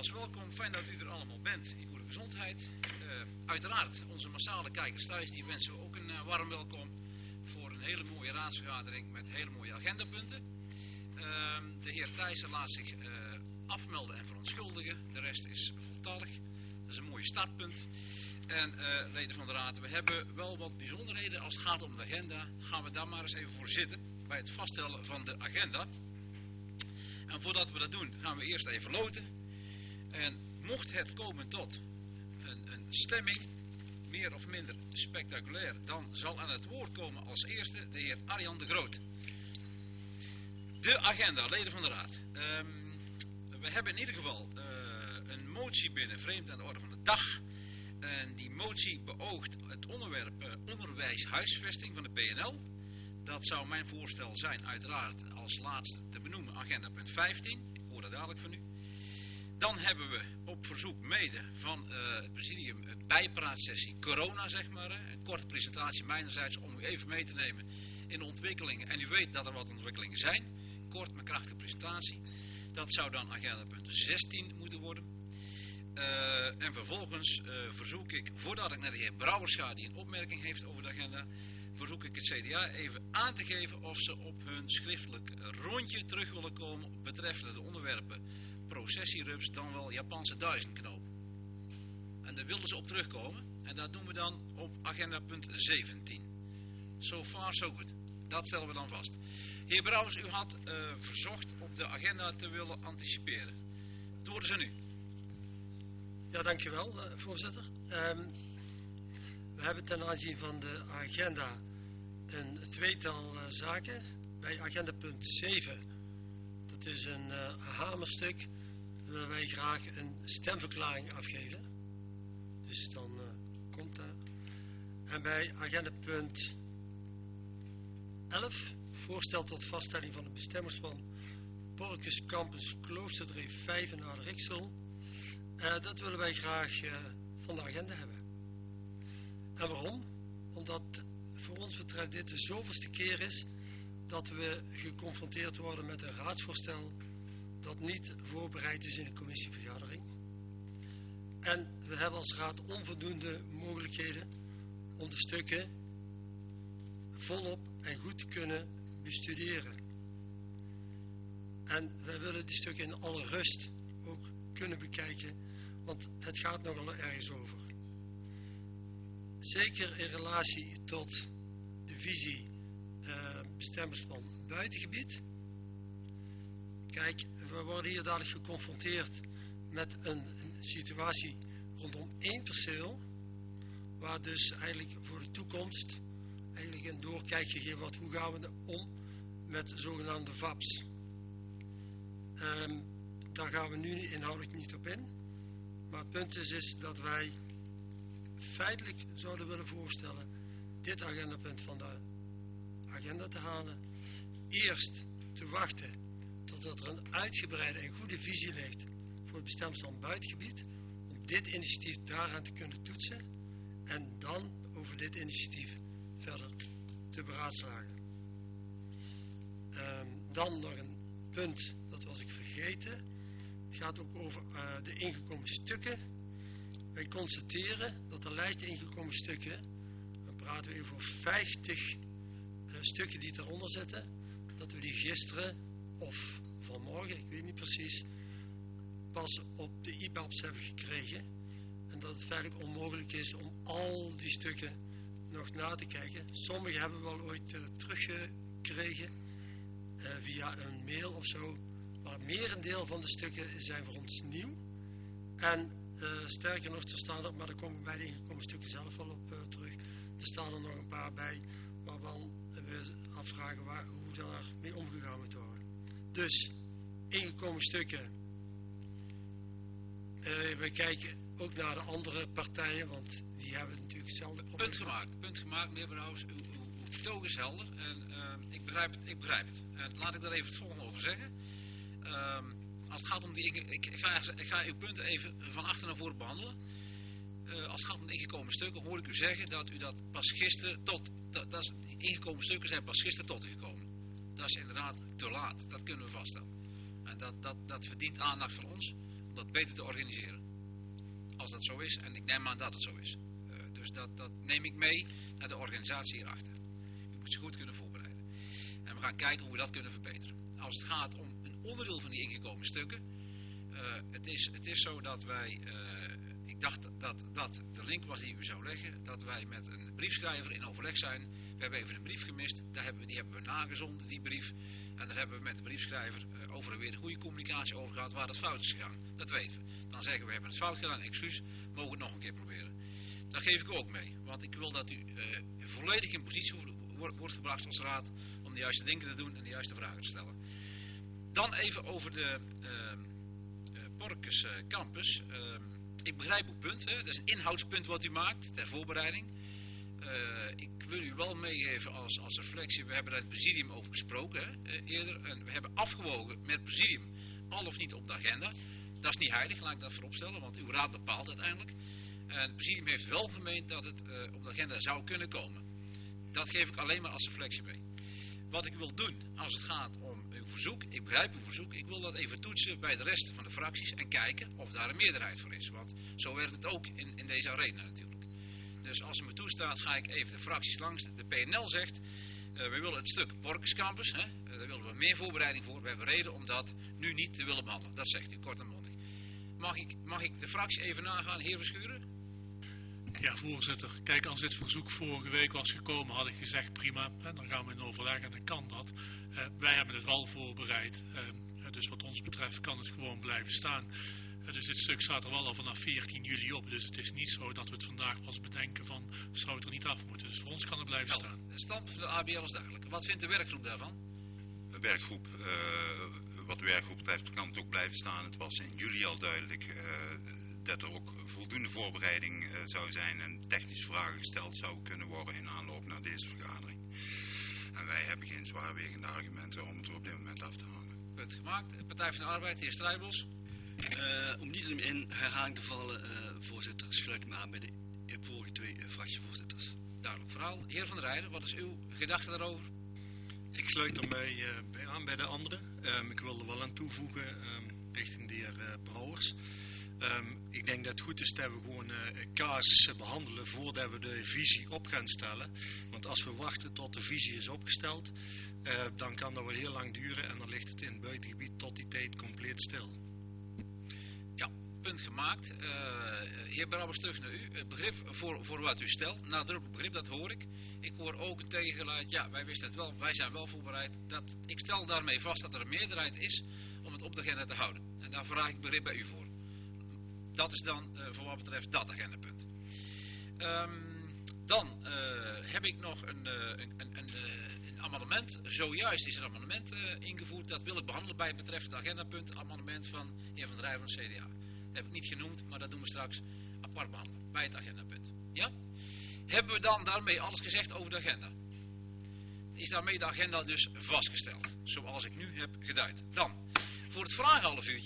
Nogmaals welkom, fijn dat u er allemaal bent in goede gezondheid. Uiteraard, onze massale kijkers thuis, die wensen we ook een warm welkom voor een hele mooie raadsvergadering met hele mooie agendapunten. De heer Thijssen laat zich afmelden en verontschuldigen, de rest is voltallig. Dat is een mooi startpunt. En leden van de raad, we hebben wel wat bijzonderheden als het gaat om de agenda. Gaan we daar maar eens even voor zitten bij het vaststellen van de agenda. En voordat we dat doen, gaan we eerst even loten. En mocht het komen tot een stemming, meer of minder spectaculair, dan zal aan het woord komen als eerste de heer Arjan de Groot. De agenda, leden van de raad. We hebben in ieder geval een motie binnen, vreemd aan de orde van de dag. En die motie beoogt het onderwerp onderwijshuisvesting van de PNL. Dat zou mijn voorstel zijn, uiteraard als laatste te benoemen, agenda punt 15. Ik hoor dat dadelijk van u. Dan hebben we op verzoek mede van het presidium een bijpraatsessie corona, zeg maar. Een korte presentatie mijnerzijds om u even mee te nemen in de ontwikkelingen. En u weet dat er wat ontwikkelingen zijn. Kort maar krachtige presentatie. Dat zou dan agenda punt 16 moeten worden. En vervolgens verzoek ik, voordat ik naar de heer Brouwers ga, die een opmerking heeft over de agenda, verzoek ik het CDA even aan te geven of ze op hun schriftelijk rondje terug willen komen betreffende de onderwerpen processierups, dan wel Japanse duizendknoop. En daar wilden ze op terugkomen en dat doen we dan op agenda punt 17. So far so good. Dat stellen we dan vast. Heer Brouwers, u had verzocht op de agenda te willen anticiperen. Het woord is aan u. Ja, dankjewel, voorzitter. We hebben ten aanzien van de agenda een tweetal zaken. Bij agenda punt 7, dat is een hamerstuk, willen wij graag een stemverklaring afgeven. Dus dan komt dat. En bij agenda punt 11, voorstel tot vaststelling van de bestemmingsplan Porcus Campus Kloosterdreef 5 in Aardrijksel. Dat willen wij graag van de agenda hebben. En waarom? Omdat voor ons betreft dit de zoveelste keer is dat we geconfronteerd worden met een raadsvoorstel dat niet voorbereid is in de commissievergadering. En we hebben als raad onvoldoende mogelijkheden om de stukken volop en goed te kunnen bestuderen. En wij willen die stukken in alle rust ook kunnen bekijken, want het gaat nogal ergens over. Zeker in relatie tot de visie bestemmingsplan buitengebied. Kijk, we worden hier dadelijk geconfronteerd met een situatie rondom één perceel, waar dus eigenlijk voor de toekomst eigenlijk een doorkijk gegeven wordt, hoe gaan we om met zogenaamde VAP's. Daar gaan we nu inhoudelijk niet op in, maar het punt is dat wij feitelijk zouden willen voorstellen dit agendapunt van de agenda te halen. Eerst te wachten totdat er een uitgebreide en goede visie ligt voor het bestemmingsplan buitengebied, om dit initiatief daaraan te kunnen toetsen en dan over dit initiatief verder te beraadslagen. Dan nog een punt, dat was ik vergeten. Het gaat ook over de ingekomen stukken. Wij constateren dat de lijst ingekomen stukken, dan praten we even over 50 stukken die eronder zitten, dat we die gisteren of vanmorgen, ik weet niet precies, pas op de IPAPS hebben gekregen. En dat het feitelijk onmogelijk is om al die stukken nog na te kijken. Sommige hebben we wel ooit teruggekregen via een mail of zo. Maar het merendeel van de stukken zijn voor ons nieuw. En sterker nog, er staan er, maar daar komen we bij de ingekomen stukken zelf wel op terug. Er staan er nog een paar bij waarvan we afvragen hoe daar mee omgegaan moet worden. Dus, ingekomen stukken. We kijken ook naar de andere partijen, want die hebben natuurlijk hetzelfde probleem. Punt gemaakt, meneer Brouwers. Uw betoog is helder en ik begrijp het. En laat ik daar even het volgende over zeggen. Als het gaat om ik ga uw punten even van achter naar voren behandelen. Als het gaat om de ingekomen stukken, hoor ik u zeggen dat u dat pas gisteren die ingekomen stukken zijn pas gisteren tot u gekomen. Dat is inderdaad te laat, dat kunnen we vaststellen. En dat verdient aandacht van ons. Dat beter te organiseren. Als dat zo is, en ik neem aan dat het zo is. Dus dat neem ik mee naar de organisatie hierachter. U moet ze goed kunnen voorbereiden. En we gaan kijken hoe we dat kunnen verbeteren. Als het gaat om een onderdeel van die ingekomen stukken. Het is zo dat wij, ik dacht dat de link was die u zou leggen, dat wij met een briefschrijver in overleg zijn. We hebben even een brief gemist, die hebben we nagezonden, die brief. En daar hebben we met de briefschrijver over en weer de goede communicatie over gehad waar het fout is gegaan. Dat weten we. Dan zeggen we hebben het fout gedaan, excuus, mogen we het nog een keer proberen. Dat geef ik ook mee, want ik wil dat u volledig in positie wordt gebracht als raad om de juiste dingen te doen en de juiste vragen te stellen. Dan even over de Porkes Campus. Ik begrijp uw punt, hè? Dat is een inhoudspunt wat u maakt ter voorbereiding. Ik wil u wel meegeven als reflectie, we hebben daar in het presidium over gesproken eerder. En we hebben afgewogen met het presidium al of niet op de agenda. Dat is niet heilig, laat ik dat vooropstellen, want uw raad bepaalt uiteindelijk. En het presidium heeft wel gemeend dat het op de agenda zou kunnen komen. Dat geef ik alleen maar als reflectie mee. Wat ik wil doen als het gaat om uw verzoek, ik begrijp uw verzoek, ik wil dat even toetsen bij de rest van de fracties en kijken of daar een meerderheid voor is. Want zo werkt het ook in deze arena natuurlijk. Dus als u me toestaat ga ik even de fracties langs. De PNL zegt, we willen het stuk Porkes Campus, daar willen we meer voorbereiding voor. We hebben reden om dat nu niet te willen behandelen. Dat zegt u kort en bondig. Mag ik de fractie even nagaan, heer Verschuren? Ja, voorzitter. Kijk, als dit verzoek vorige week was gekomen, had ik gezegd prima, dan gaan we in overleg en dan kan dat. Wij hebben het wel voorbereid, dus wat ons betreft kan het gewoon blijven staan. Dus dit stuk staat er wel al vanaf 14 juli op, dus het is niet zo dat we het vandaag pas bedenken van, zou het er niet af moeten. Dus voor ons kan het blijven staan. De stand van de ABL is duidelijk. Wat vindt de werkgroep daarvan? De werkgroep, wat de werkgroep betreft kan het ook blijven staan. Het was in juli al duidelijk dat er ook voldoende voorbereiding zou zijn en technische vragen gesteld zou kunnen worden in aanloop naar deze vergadering. En wij hebben geen zwaarwegende argumenten om het er op dit moment af te hangen. Punt gemaakt. Partij van de Arbeid, heer Strijbos. Om niet in herhaling te vallen, voorzitter, sluit ik me aan bij de vorige twee fractievoorzitters. Duidelijk verhaal. Heer Van der Rijden, wat is uw gedachte daarover? Ik sluit ermee aan bij de anderen. Ik wil er wel aan toevoegen richting de heer Brouwers. Ik denk dat het goed is dat we gewoon casussen behandelen voordat we de visie op gaan stellen. Want als we wachten tot de visie is opgesteld, dan kan dat wel heel lang duren en dan ligt het in het buitengebied tot die tijd compleet stil. Ja, punt gemaakt. Heer Brouwers, terug naar u. Het begrip voor wat u stelt, nadrukkelijk begrip, dat hoor ik. Ik hoor ook een tegengeluid, ja, wij wisten het wel, wij zijn wel voorbereid. Ik stel daarmee vast dat er een meerderheid is om het op de agenda te houden. En daar vraag ik begrip bij u voor. Dat is dan voor wat betreft dat agendapunt. Dan heb ik nog een amendement. Zojuist is er een amendement ingevoerd. Dat wil ik behandelen bij het betreffende agendapunt. Amendement van de heer Van der Rijden van het CDA. Dat heb ik niet genoemd, maar dat doen we straks apart behandelen. Bij het agendapunt. Ja? Hebben we dan daarmee alles gezegd over de agenda? Is daarmee de agenda dus vastgesteld. Zoals ik nu heb geduid. Dan, voor het vragenhalfuurtje.